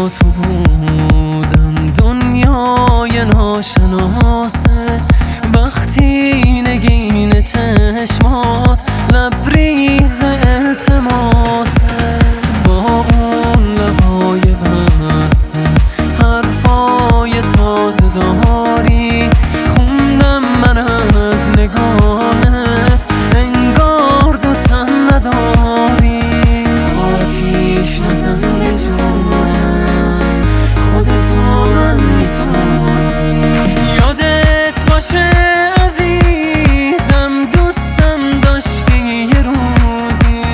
با تو بودم دنیای ناشناسه، وقتی نگین چشمات لبریز التماسه، با اون لبای بسته حرفای تازه داری، خوندم من از نگاهت انگار دوستم نداری. آتیش نزن به جونم، خودتو من میسازی. یادت باشه عزیزم دوستم داشتی یه روزی،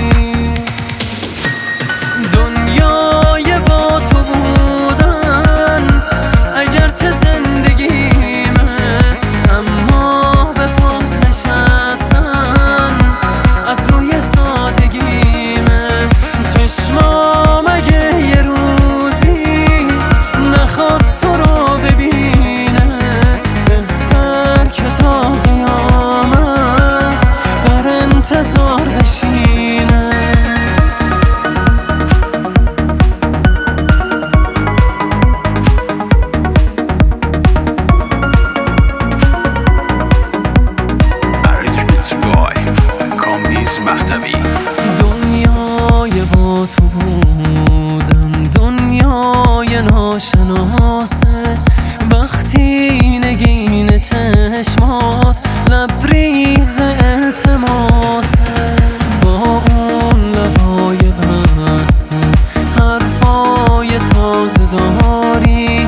دنیای با تو بودن اگرچه زندگیمه، اما به پات نشستن از روی سادگیمه. چشمام اگه یه روزی نخواد تو رو ببینه، بهتر که تا قیامت در انتظار بشینه. دنیای با تو بودم دنیای ناشناسه، وقتی نگین چشمات لبریز التماسه، با اون لبای بسته حرفای تازه داری،